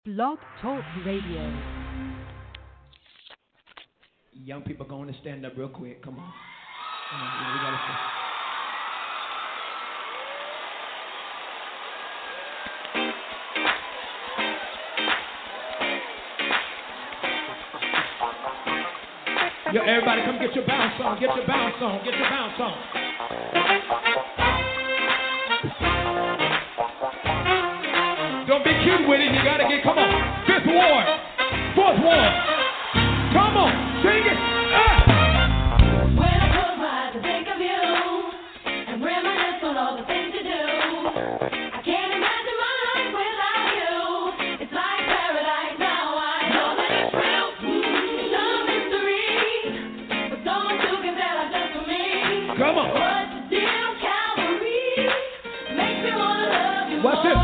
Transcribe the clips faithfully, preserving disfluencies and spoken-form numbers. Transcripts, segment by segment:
Blog Talk Radio. Young people going to stand up real quick. Come on. Come on. Yeah, we gotta stay. Yo, everybody come get your bounce on. Get your bounce on. Get your bounce on. Don't be cute with it. You gotta get, come on. Fifth ward. Fourth ward. Come on. Sing it. Ah. When I close my eyes, I think of you and reminisce on all the things you do. I can't imagine my life without you. It's like paradise now. I know that it's real. It's no mystery, but so much you can tell us just for me. Come on. What's the deal, Calvary? Makes me wanna love you What's more. this?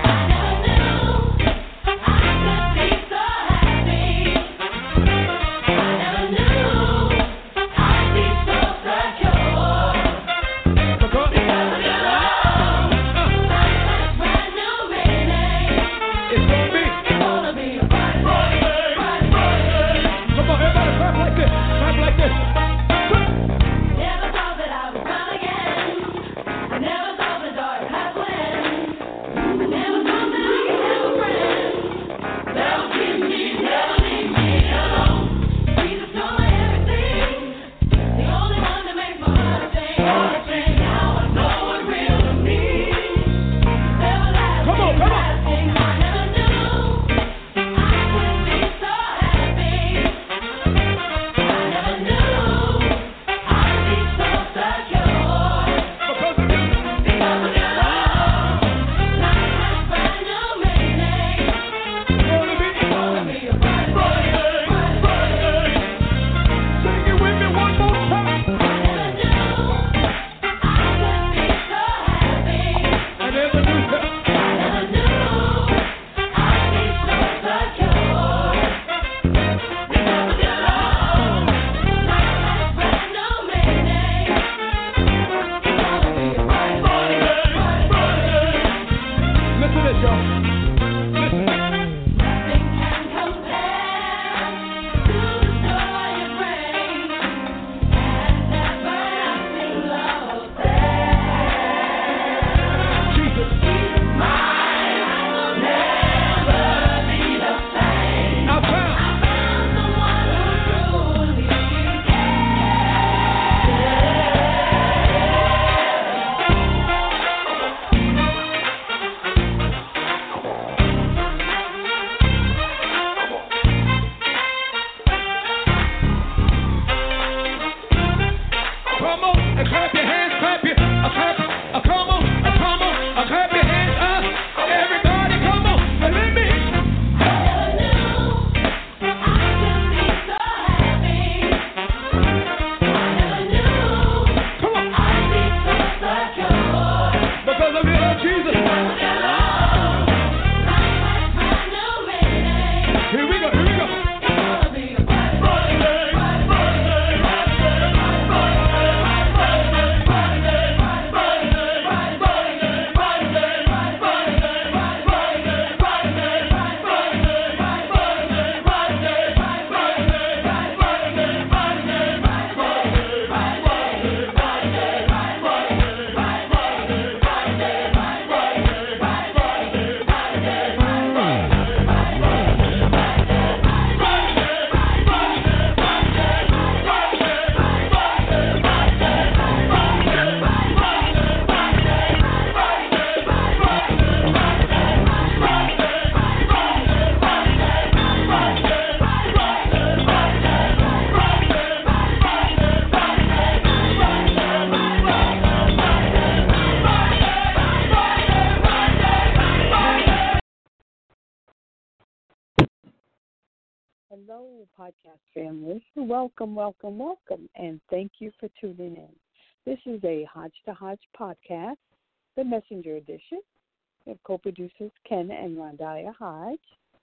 Hello, podcast family. Welcome, welcome, welcome, and thank you for tuning in. This is a Hodge to Hodge podcast, the Messenger edition. We have co-producers Ken and Rondalia Hodge,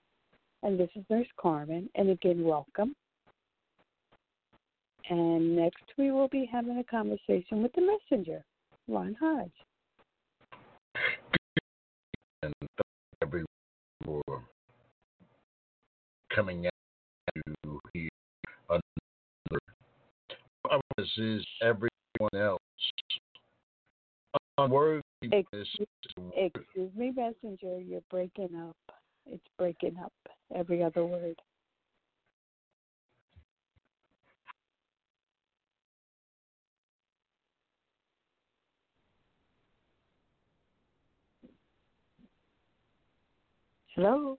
and this is Nurse Carmen. And again, welcome. And next, we will be having a conversation with the Messenger, Ron Hodge. And everyone for coming at you here. Another promise is everyone else. Unworthiness. Excuse, excuse me, messenger. You're breaking up. It's breaking up. Every other word. Hello?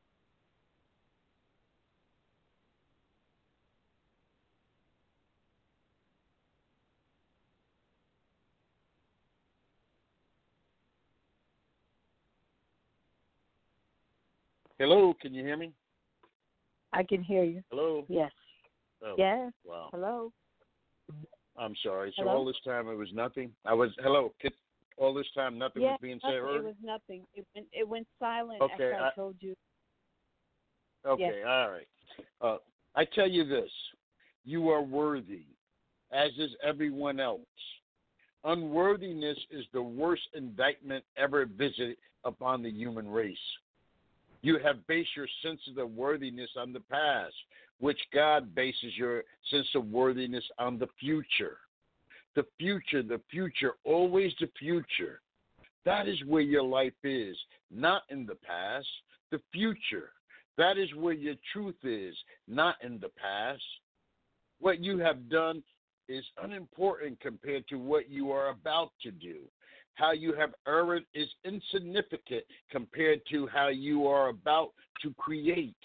Hello, can you hear me? I can hear you. Hello? Yes. Oh, Yes. wow. Hello? I'm sorry. So Hello? all this time it was nothing? I was, hello, Kit, all this time nothing Yes, was being said? nothing. It was nothing. It went, it went silent Okay, after I, I- told you. Okay, Yes. all right. Uh, I tell you this, you are worthy, as is everyone else. Unworthiness is the worst indictment ever visited upon the human race. You have based your sense of worthiness on the past, which God bases your sense of worthiness on the future. The future, the future, always the future. That is where your life is, not in the past, the future. That is where your truth is, not in the past. What you have done is unimportant compared to what you are about to do. How you have erred is insignificant compared to how you are about to create.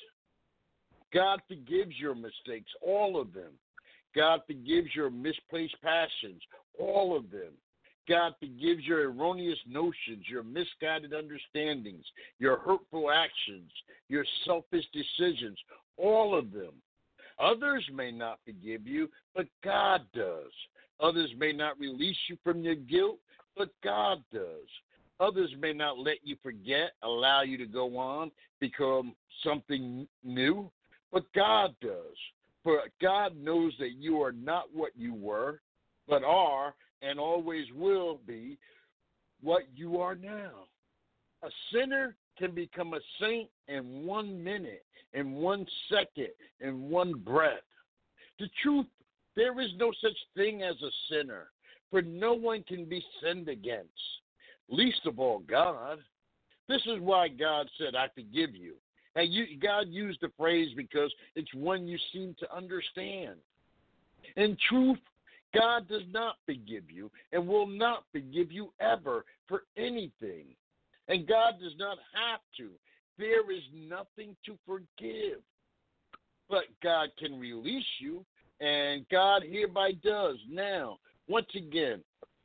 God forgives your mistakes, all of them. God forgives your misplaced passions, all of them. God forgives your erroneous notions, your misguided understandings, your hurtful actions, your selfish decisions, all of them. Others may not forgive you, but God does. Others may not release you from your guilt, but God does. Others may not let you forget, allow you to go on, become something new, but God does. For God knows that you are not what you were, but are and always will be what you are now. A sinner can become a saint in one minute, in one second, in one breath. The truth, there is no such thing as a sinner, for no one can be sinned against, least of all God. This is why God said, I forgive you. And you, God used the phrase because it's one you seem to understand. In truth, God does not forgive you and will not forgive you ever for anything. And God does not have to. There is nothing to forgive. But God can release you, and God hereby does. Now, once again,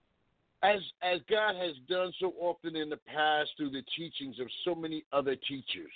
as as God has done so often in the past through the teachings of so many other teachers,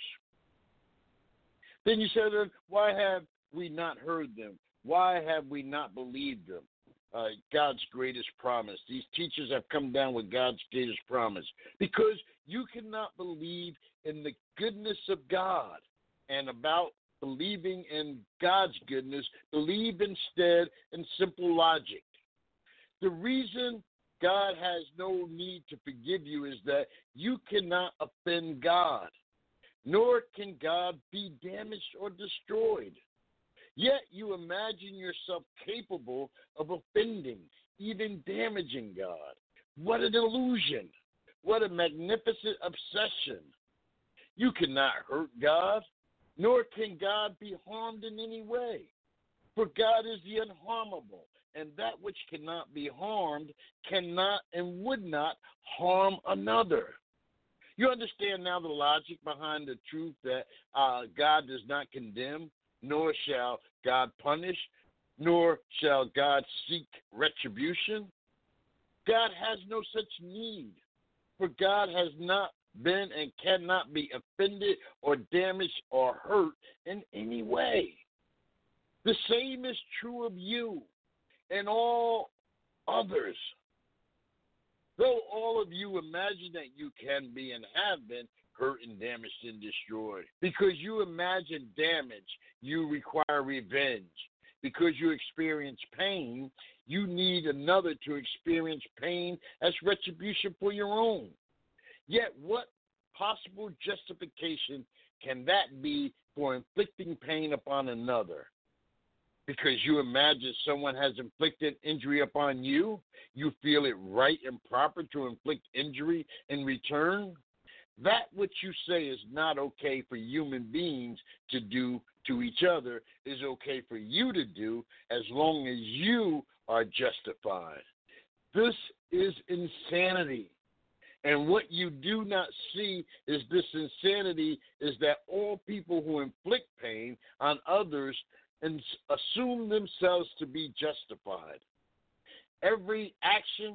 then you said, why have we not heard them? Why have we not believed them? Uh, God's greatest promise. These teachers have come down with God's greatest promise because you cannot believe in the goodness of God. And about believing in God's goodness, believe instead in simple logic. The reason God has no need to forgive you is that you cannot offend God, nor can God be damaged or destroyed. Yet you imagine yourself capable of offending, even damaging God. What an illusion. What a magnificent obsession. You cannot hurt God, nor can God be harmed in any way. For God is the unharmable, and that which cannot be harmed cannot and would not harm another. You understand now the logic behind the truth that uh, God does not condemn, nor shall God punish, nor shall God seek retribution. God has no such need, for God has not been and cannot be offended or damaged or hurt in any way. The same is true of you and all others. Though all of you imagine that you can be and have been hurt and damaged and destroyed, because you imagine damage, you require revenge. Because you experience pain, you need another to experience pain as retribution for your own. Yet what possible justification can that be for inflicting pain upon another because you imagine someone has inflicted injury upon you, you feel it right and proper to inflict injury in return, that which you say is not okay for human beings to do to each other is okay for you to do as long as you are justified. This is insanity. And what you do not see is this insanity is that all people who inflict pain on others and assume themselves to be justified. Every action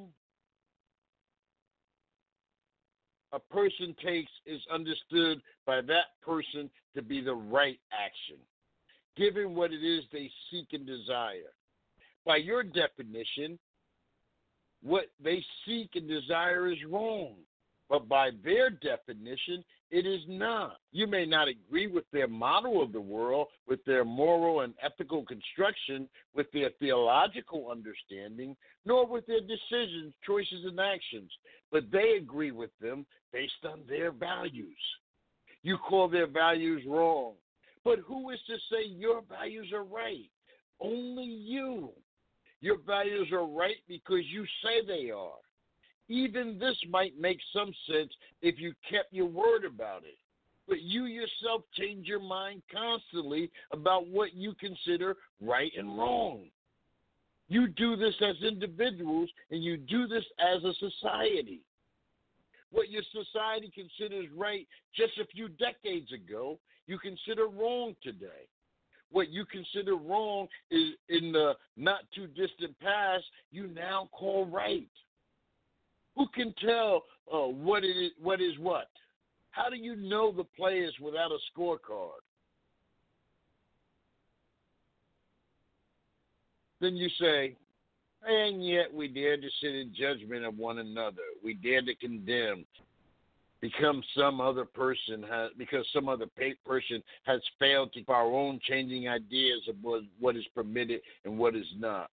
a person takes is understood by that person to be the right action, given what it is they seek and desire. By your definition, what they seek and desire is wrong, but by their definition, it is not. You may not agree with their model of the world, with their moral and ethical construction, with their theological understanding, nor with their decisions, choices, and actions, but they agree with them based on their values. You call their values wrong, but who is to say your values are right? Only you. Your values are right because you say they are. Even this might make some sense if you kept your word about it. But you yourself change your mind constantly about what you consider right and wrong. You do this as individuals, and you do this as a society. What your society considers right just a few decades ago, you consider wrong today. What you consider wrong is in the not-too-distant past, you now call right. Who can tell uh, what it is, what is what? How do you know the players without a scorecard? Then you say, and yet we dare to sit in judgment of one another. We dare to condemn. Become some other person has, because some other person has failed to keep our own changing ideas of what, what is permitted and what is not.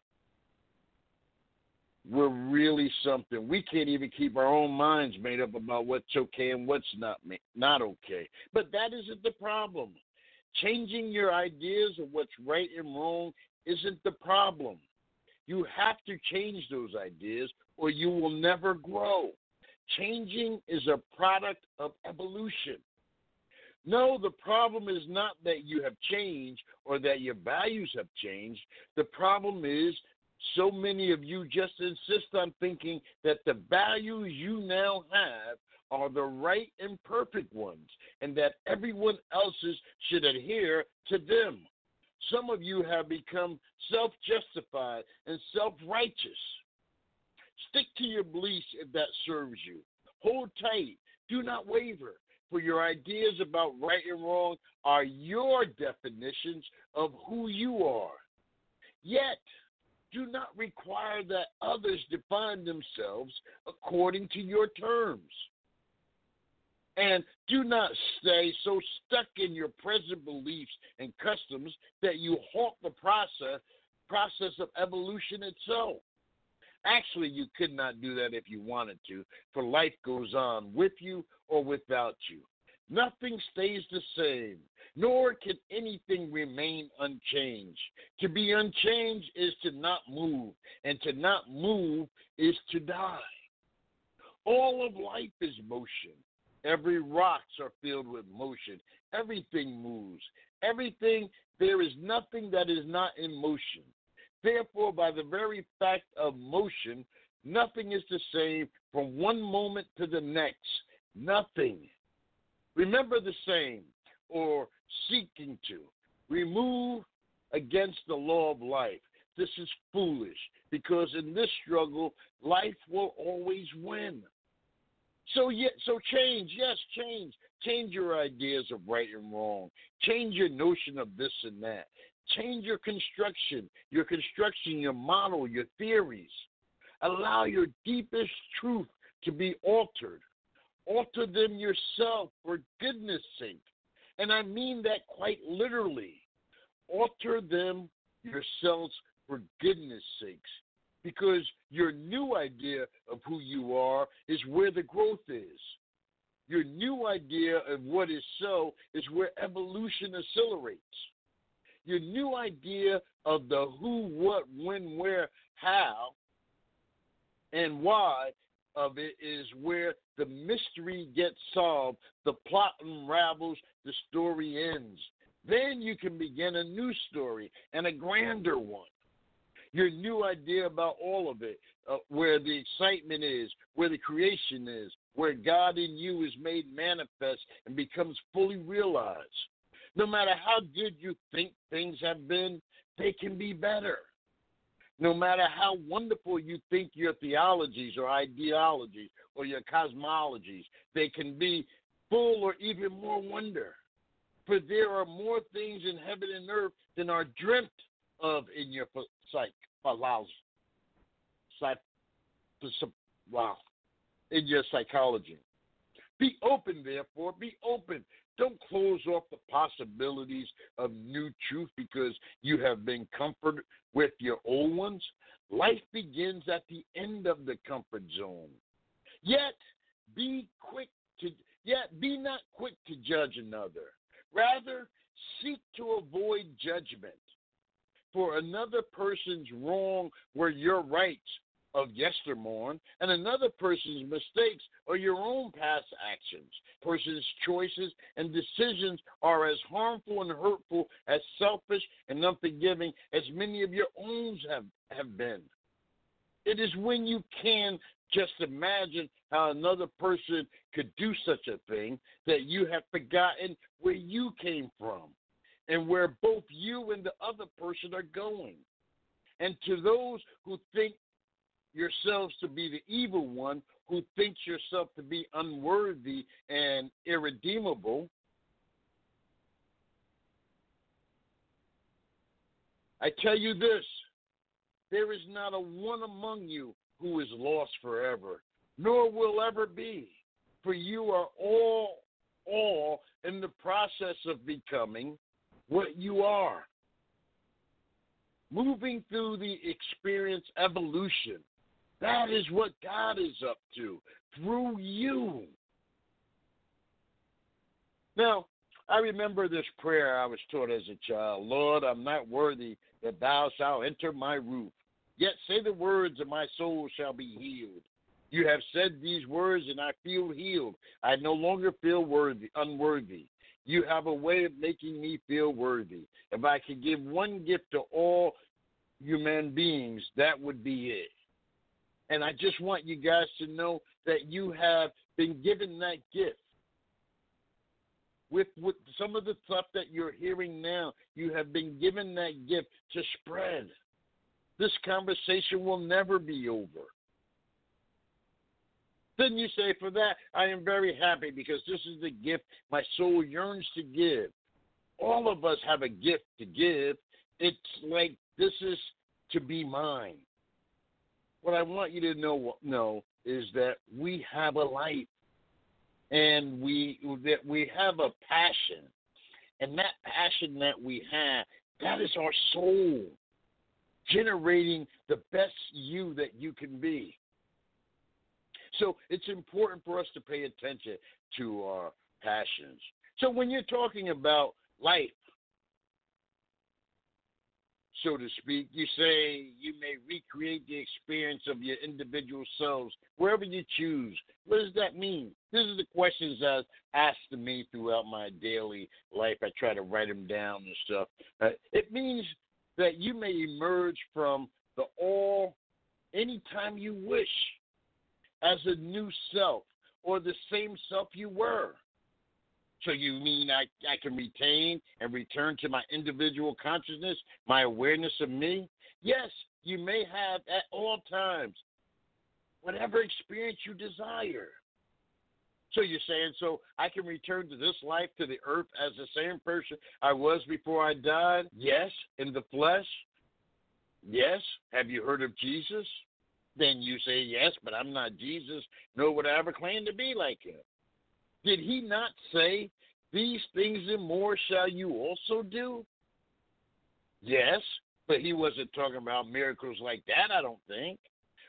We're really something. We can't even keep our own minds made up about what's okay and what's not not okay. But that isn't the problem. Changing your ideas of what's right and wrong isn't the problem. You have to change those ideas or you will never grow. Changing is a product of evolution. No, the problem is not that you have changed or that your values have changed. The problem is so many of you just insist on thinking that the values you now have are the right and perfect ones and that everyone else's should adhere to them. Some of you have become self-justified and self-righteous. Stick to your beliefs if that serves you. Hold tight. Do not waver, for your ideas about right and wrong are your definitions of who you are. Yet, do not require that others define themselves according to your terms. And do not stay so stuck in your present beliefs and customs that you halt the process, process of evolution itself. Actually, you could not do that if you wanted to, for life goes on with you or without you. Nothing stays the same, nor can anything remain unchanged. To be unchanged is to not move, and to not move is to die. All of life is motion. Every rocks are filled with motion. Everything moves. Everything, there is nothing that is not in motion. Therefore, by the very fact of motion, nothing is the same from one moment to the next. Nothing. Remember the same, or seeking to. Remove against the law of life. This is foolish, because in this struggle, life will always win. So, yet, so change, yes, change. Change your ideas of right and wrong. Change your notion of this and that. Change your construction, your construction, your model, your theories. Allow your deepest truth to be altered. Alter them yourself for goodness sake. And I mean that quite literally. Alter them yourselves for goodness sakes. Because your new idea of who you are is where the growth is. Your new idea of what is so is where evolution accelerates. Your new idea of the who, what, when, where, how, and why of it is where the mystery gets solved, the plot unravels, the story ends. Then you can begin a new story and a grander one. Your new idea about all of it, uh, where the excitement is, where the creation is, where God in you is made manifest and becomes fully realized. No matter how good you think things have been, they can be better. No matter how wonderful you think your theologies or ideologies or your cosmologies, they can be full or even more wonder. For there are more things in heaven and earth than are dreamt of in your psyche. Allows, psych, wow, in your psychology. Be open, therefore. Be open. Don't close off the possibilities of new truth because you have been comforted with your old ones. Life begins at the end of the comfort zone. Yet be quick to yet be not quick to judge another. Rather, seek to avoid judgment. For another person's wrong were your rights of yestermorn, and another person's mistakes are your own past actions. Person's choices and decisions are as harmful and hurtful, as selfish and unforgiving as many of your own have, have been. It is when you can just imagine how another person could do such a thing that you have forgotten where you came from and where both you and the other person are going. And to those who think yourselves to be the evil one, who thinks yourself to be unworthy and irredeemable, I tell you this, there is not a one among you who is lost forever, nor will ever be, for you are all, all in the process of becoming what you are. Moving through the experience evolution. That is what God is up to through you. Now, I remember this prayer I was taught as a child. Lord, I'm not worthy that thou shalt enter my roof. Yet say the words and my soul shall be healed. You have said these words and I feel healed. I no longer feel worthy, unworthy. You have a way of making me feel worthy. If I could give one gift to all human beings, that would be it. And I just want you guys to know that you have been given that gift. With, with some of the stuff that you're hearing now, you have been given that gift to spread. This conversation will never be over. Then you say, for that, I am very happy because this is the gift my soul yearns to give. All of us have a gift to give. It's like this is to be mine. What I want you to know, know is that we have a life and we that we have a passion. And that passion that we have, that is our soul, generating the best you that you can be. So it's important for us to pay attention to our passions. So when you're talking about life, so to speak, you say you may recreate the experience of your individual selves wherever you choose. What does that mean? These are the questions that asked to me throughout my daily life. I try to write them down and stuff. Uh, it means that you may emerge from the all anytime you wish, as a new self or the same self you were. So you mean I, I can retain and return to my individual consciousness, my awareness of me? Yes, you may have at all times whatever experience you desire. So you're saying, so I can return to this life, to the earth, as the same person I was before I died? Yes, in the flesh? Yes. Have you heard of Jesus? Then you say, yes, but I'm not Jesus, nor would I ever claim to be like him. Did he not say, these things and more shall you also do? Yes, but he wasn't talking about miracles like that, I don't think.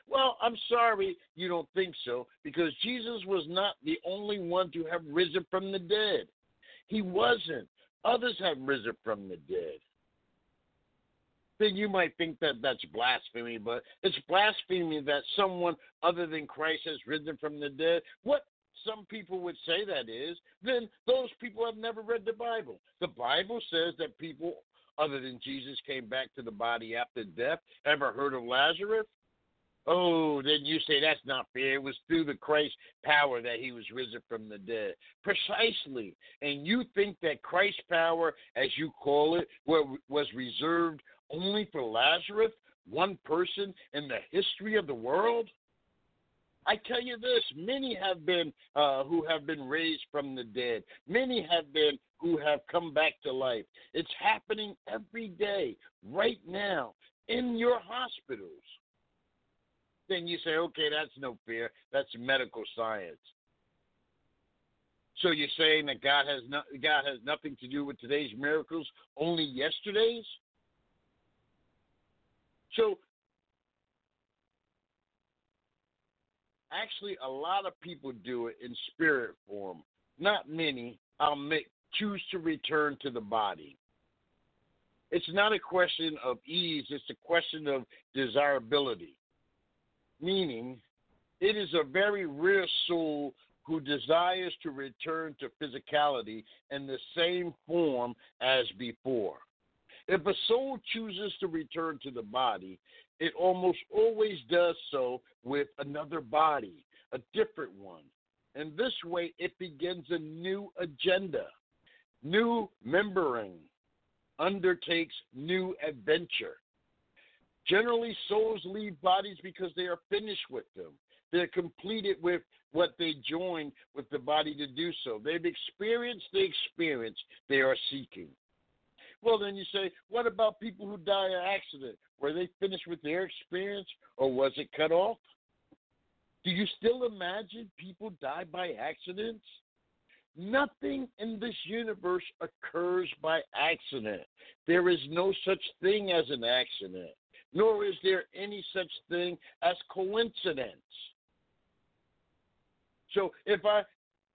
Well, I'm sorry you don't think so, because Jesus was not the only one to have risen from the dead. He wasn't. Others have risen from the dead. Then you might think that that's blasphemy, but it's blasphemy that someone other than Christ has risen from the dead. What some people would say that is, then those people have never read the Bible. The Bible says that people other than Jesus came back to the body after death. Ever heard of Lazarus? Oh, then you say that's not fair. It was through the Christ's power that he was risen from the dead. Precisely. And you think that Christ's power, as you call it, was reserved only for Lazarus, one person in the history of the world? I tell you this, many have been uh, who have been raised from the dead. Many have been who have come back to life. It's happening every day, right now, in your hospitals. Then you say, okay, that's no fear. That's medical science. So you're saying that God has no, God has nothing to do with today's miracles, only yesterday's? So actually, a lot of people do it in spirit form. Not many. I'll make, choose to return to the body. It's not a question of ease. It's a question of desirability. Meaning, it is a very rare soul who desires to return to physicality in the same form as before. If a soul chooses to return to the body, it almost always does so with another body, a different one. And this way, it begins a new agenda, new membering, undertakes new adventure. Generally, souls leave bodies because they are finished with them. They're completed with what they joined with the body to do so. They've experienced the experience they are seeking. Well, then you say, what about people who die in an accident? Were they finished with their experience, or was it cut off? Do you still imagine people die by accidents? Nothing in this universe occurs by accident. There is no such thing as an accident, nor is there any such thing as coincidence. So if I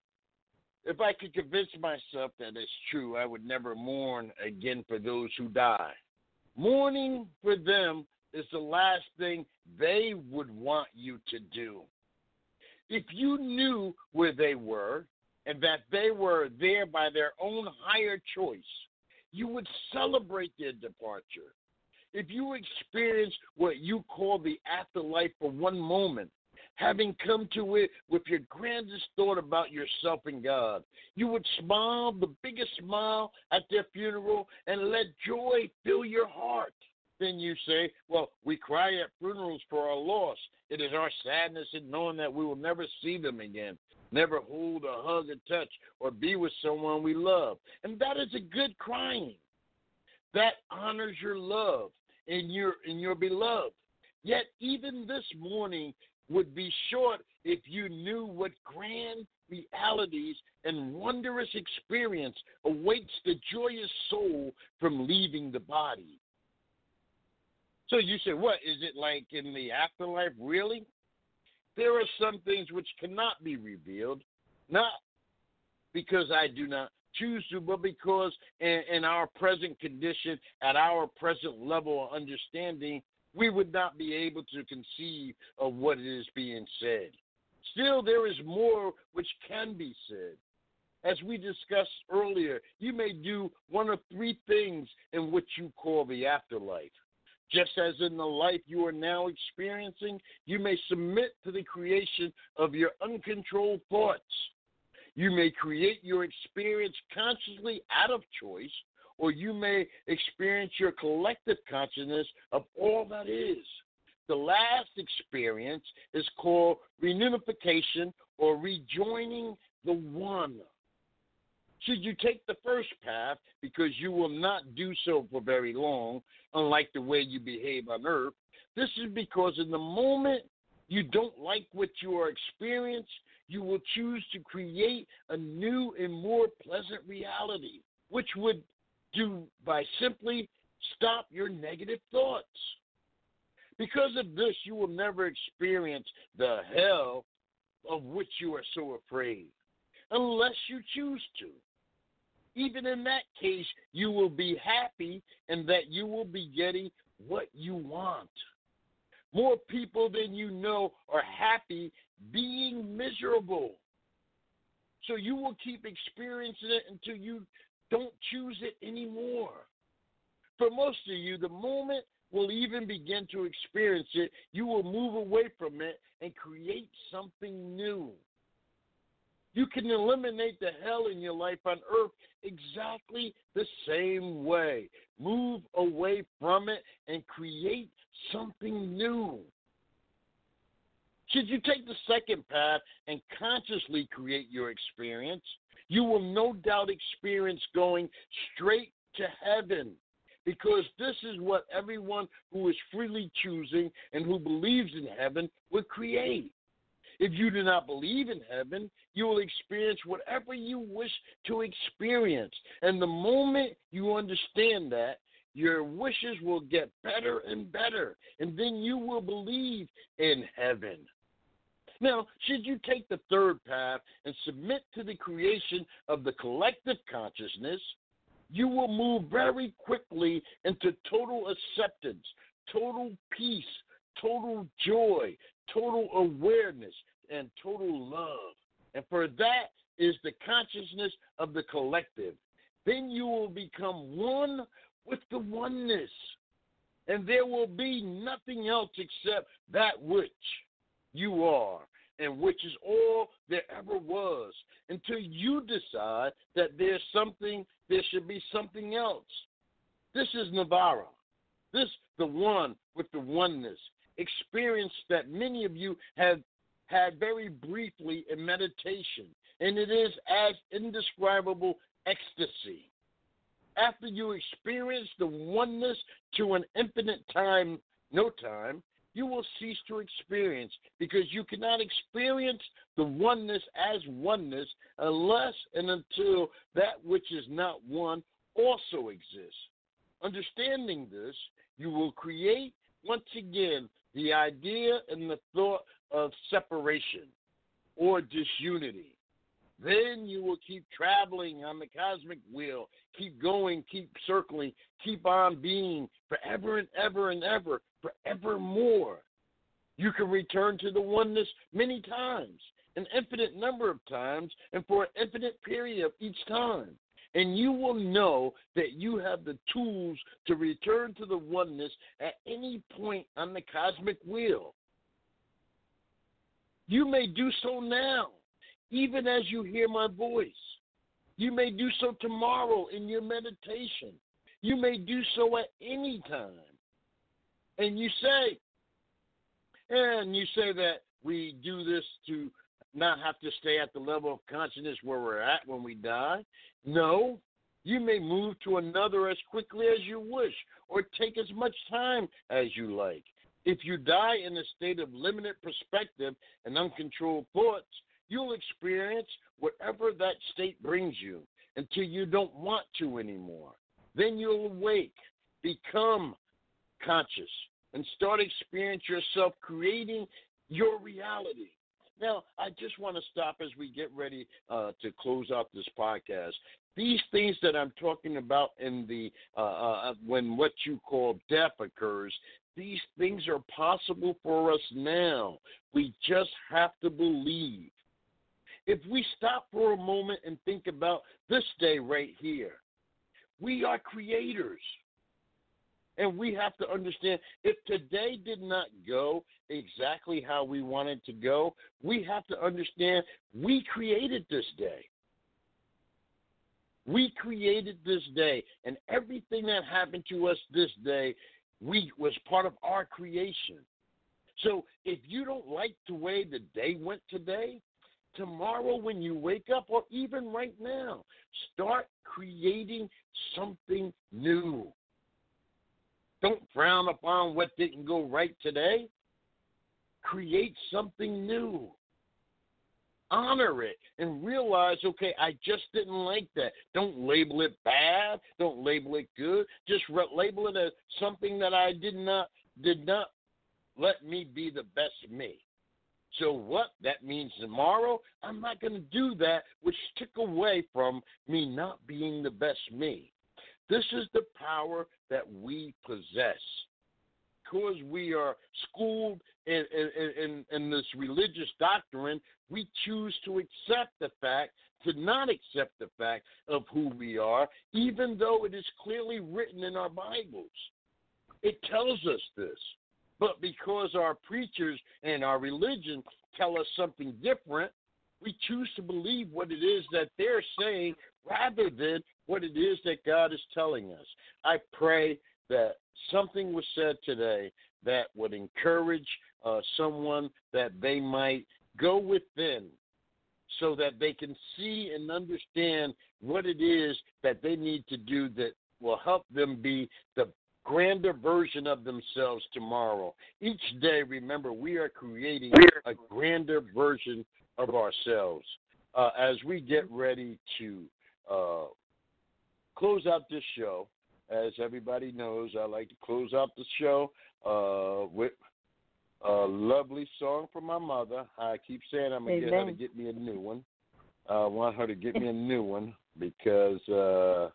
if I could convince myself that it's true, I would never mourn again for those who die. Mourning for them is the last thing they would want you to do. If you knew where they were and that they were there by their own higher choice, you would celebrate their departure. If you experienced what you call the afterlife for one moment, having come to it with your grandest thought about yourself and God, you would smile the biggest smile at their funeral and let joy fill your heart. Then you say, well, we cry at funerals for our loss. It is our sadness in knowing that we will never see them again, never hold or hug or touch or be with someone we love. And that is a good crying. That honors your love in your in your beloved. Yet even this morning would be short if you knew what grand realities and wondrous experience awaits the joyous soul from leaving the body. So you say, what, is it like in the afterlife? Really? There are some things which cannot be revealed, not because I do not choose to, but because in, in our present condition, at our present level of understanding, we would not be able to conceive of what is being said. Still, there is more which can be said. As we discussed earlier, you may do one of three things in what you call the afterlife. Just as in the life you are now experiencing, you may submit to the creation of your uncontrolled thoughts. You may create your experience consciously out of choice, or you may experience your collective consciousness of all that is. The last experience is called reunification or rejoining the one. Should you take the first path, because you will not do so for very long, unlike the way you behave on earth, this is because in the moment you don't like what you are experiencing, you will choose to create a new and more pleasant reality, which would do by simply stop your negative thoughts. Because of this, you will never experience the hell of which you are so afraid, unless you choose to. Even in that case, you will be happy and that you will be getting what you want. More people than you know are happy being miserable. So you will keep experiencing it until you don't choose it anymore. For most of you, the moment will even begin to experience it, you will move away from it and create something new. You can eliminate the hell in your life on earth exactly the same way. Move away from it and create something new. Should you take the second path and consciously create your experience, you will no doubt experience going straight to heaven, because this is what everyone who is freely choosing and who believes in heaven would create. If you do not believe in heaven, you will experience whatever you wish to experience. And the moment you understand that, your wishes will get better and better, and then you will believe in heaven. Now, should you take the third path and submit to the creation of the collective consciousness, you will move very quickly into total acceptance, total peace, total joy, total awareness, and total love. And for that is the consciousness of the collective. Then you will become one with the oneness, and there will be nothing else except that which you are, and which is all there ever was, until you decide that there's something, there should be something else. This is Nirvana. This, the one with the oneness, experience that many of you have had very briefly in meditation, and it is as indescribable ecstasy. After you experience the oneness to an infinite time, no time, you will cease to experience, because you cannot experience the oneness as oneness unless and until that which is not one also exists. Understanding this, you will create once again the idea and the thought of separation or disunity. Then you will keep traveling on the cosmic wheel, keep going, keep circling, keep on being forever and ever and ever, forevermore. You can return to the oneness many times, an infinite number of times, and for an infinite period of each time. And you will know that you have the tools to return to the oneness at any point on the cosmic wheel. You may do so now, even as you hear my voice. You may do so tomorrow in your meditation. You may do so at any time. And you say, and you say that we do this to not have to stay at the level of consciousness where we're at when we die. No, you may move to another as quickly as you wish, or take as much time as you like. If you die in a state of limited perspective and uncontrolled thoughts, you'll experience whatever that state brings you until you don't want to anymore. Then you'll awake, become conscious, and start experience yourself creating your reality. Now, I just want to stop as we get ready uh, to close out this podcast. These things that I'm talking about in the uh, uh, when what you call death occurs, these things are possible for us now. We just have to believe. If we stop for a moment and think about this day right here, we are creators. And we have to understand, if today did not go exactly how we wanted to go, we have to understand we created this day. We created this day, and everything that happened to us this day, we was part of our creation. So if you don't like the way the day went today, tomorrow when you wake up, or even right now, start creating something new. Don't frown upon what didn't go right today. Create something new. Honor it and realize, okay, I just didn't like that. Don't label it bad. Don't label it good. Just re- label it as something that I did not did not let me be the best me. So what? That means tomorrow I'm not going to do that, which took away from me not being the best me. This is the power that we possess. Because we are schooled in, in, in, in this religious doctrine, we choose to accept the fact, to not accept the fact of who we are, even though it is clearly written in our Bibles. It tells us this. But because our preachers and our religion tell us something different, we choose to believe what it is that they're saying rather than what it is that God is telling us. I pray that something was said today that would encourage uh, someone that they might go within so that they can see and understand what it is that they need to do that will help them be the grander version of themselves tomorrow. Each day, remember, we are creating a grander version of ourselves. Uh, as we get ready to uh, close out this show, as everybody knows, I like to close out the show uh, with a lovely song from my mother. I keep saying I'm going to get her to get me a new one. I want her to get me a new one because uh,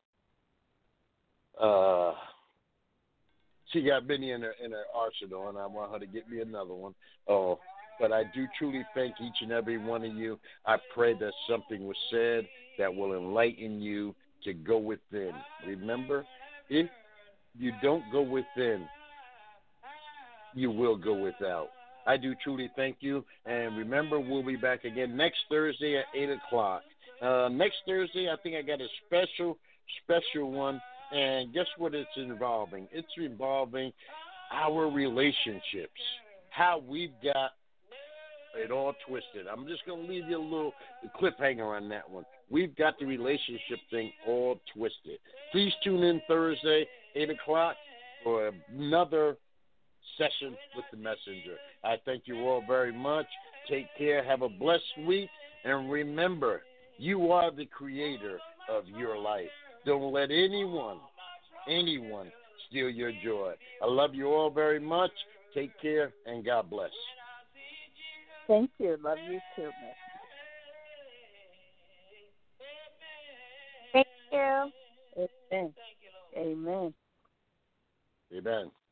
uh, she got many in her, in her arsenal, and I want her to get me another one. Oh, but I do truly thank each and every one of you. I pray that something was said that will enlighten you to go within. Remember, if you don't go within, you will go without. I do truly thank you. And remember, we'll be back again next Thursday at eight o'clock. Uh, next Thursday, I think I got a special, special one. And guess what it's involving? It's involving our relationships, how we've got it all twisted. I'm just going to leave you a little cliffhanger on that one. We've got the relationship thing all twisted. Please tune in Thursday, eight o'clock, for another session with the messenger. I thank you all very much. Take care. Have a blessed week. And remember, you are the creator of your life. Don't let anyone, anyone steal your joy. I love you all very much. Take care, and God bless. Thank you. Love you too, Miss. Thank you. Amen. Amen. Amen.